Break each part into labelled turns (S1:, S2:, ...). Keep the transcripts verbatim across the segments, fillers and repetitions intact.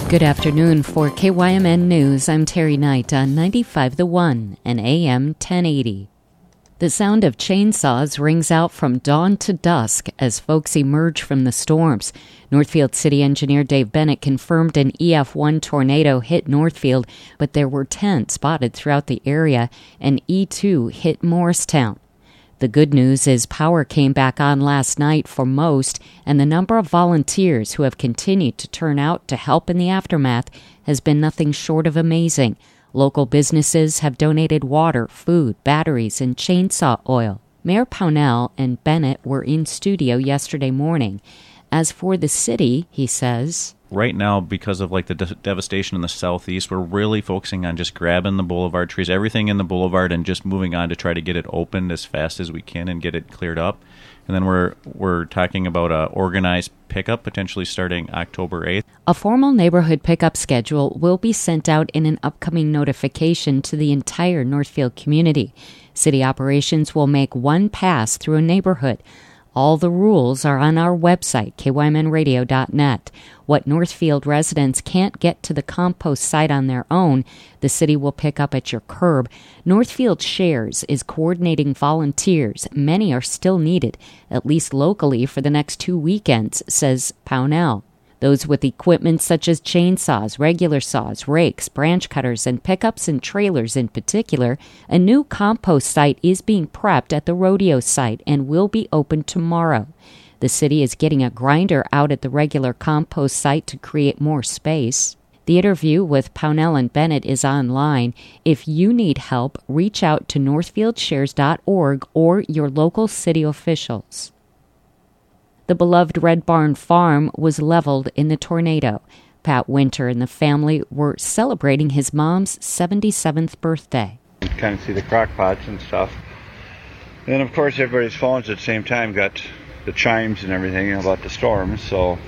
S1: Good afternoon. For K Y M N News, I'm Terry Knight on ninety-five The One and A M ten eighty. The sound of chainsaws rings out from dawn to dusk as folks emerge from the storms. Northfield City Engineer Dave Bennett confirmed an E F one tornado hit Northfield, but there were ten spotted throughout the area, and E two hit Morristown. The good news is power came back on last night for most, and the number of volunteers who have continued to turn out to help in the aftermath has been nothing short of amazing. Local businesses have donated water, food, batteries, and chainsaw oil. Mayor Pownell and Bennett were in studio yesterday morning. As for the city, he says,
S2: right now, because of like the de- devastation in the southeast, we're really focusing on just grabbing the boulevard trees, everything in the boulevard, and just moving on to try to get it opened as fast as we can and get it cleared up. And then we're we're talking about a organized pickup potentially starting October eighth.
S1: A formal neighborhood pickup schedule will be sent out in an upcoming notification to the entire Northfield community. City operations will make one pass through a neighborhood. All the rules are on our website, K Y M N radio dot net. What Northfield residents can't get to the compost site on their own, the city will pick up at your curb. Northfield Shares is coordinating volunteers. Many are still needed, at least locally, for the next two weekends, says Pownell. Those with equipment such as chainsaws, regular saws, rakes, branch cutters, and pickups and trailers in particular. A new compost site is being prepped at the rodeo site and will be open tomorrow. The city is getting a grinder out at the regular compost site to create more space. The interview with Pownell and Bennett is online. If you need help, reach out to northfield shares dot org or your local city officials. The beloved Red Barn Farm was leveled in the tornado. Pat Winter and the family were celebrating his mom's seventy-seventh birthday.
S3: You can kind of see the crock pots and stuff. And then, of course, everybody's phones at the same time got the chimes and everything about the storm. So,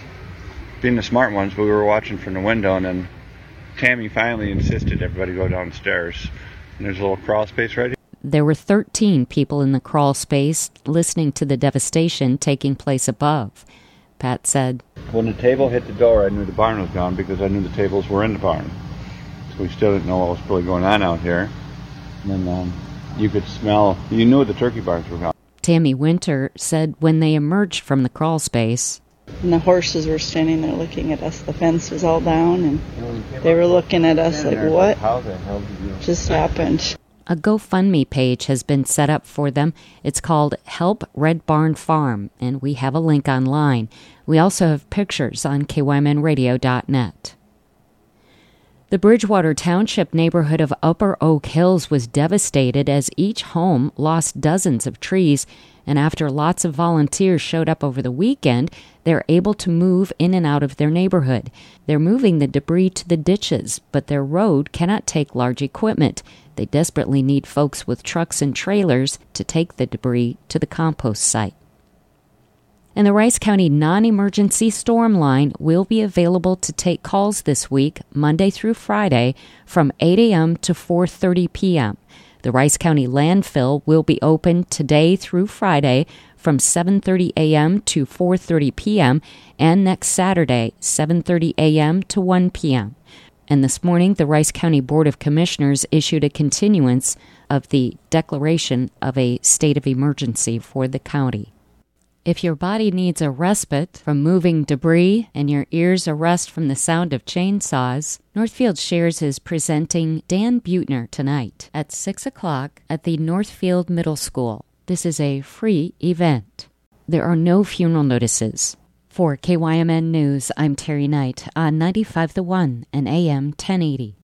S3: being the smart ones, we were watching from the window, and then Tammy finally insisted everybody go downstairs. And there's a little crawl space right here.
S1: There were thirteen people in the crawl space listening to the devastation taking place above. Pat said,
S3: when the table hit the door, I knew the barn was gone because I knew the tables were in the barn. So we still didn't know what was really going on out here. And then um, you could smell, you knew the turkey barns were gone.
S1: Tammy Winter said when they emerged from the crawl space,
S4: and the horses were standing there looking at us. The fence was all down, and they were looking at us like, what just happened?
S1: A GoFundMe page has been set up for them. It's called Help Red Barn Farm, and we have a link online. We also have pictures on K Y M N radio dot net. The Bridgewater Township neighborhood of Upper Oak Hills was devastated as each home lost dozens of trees, and after lots of volunteers showed up over the weekend, they're able to move in and out of their neighborhood. They're moving the debris to the ditches, but their road cannot take large equipment. They desperately need folks with trucks and trailers to take the debris to the compost site. And the Rice County Non-Emergency Storm Line will be available to take calls this week, Monday through Friday, from eight a.m. to four thirty p.m. The Rice County landfill will be open today through Friday from seven thirty a.m. to four thirty p.m. and next Saturday, seven thirty a.m. to one p.m. And this morning, the Rice County Board of Commissioners issued a continuance of the declaration of a state of emergency for the county. If your body needs a respite from moving debris and your ears a rest from the sound of chainsaws, Northfield Shares is presenting Dan Butner tonight at six o'clock at the Northfield Middle School. This is a free event. There are no funeral notices. For K Y M N News, I'm Terry Knight on ninety-five The One and A M ten eighty.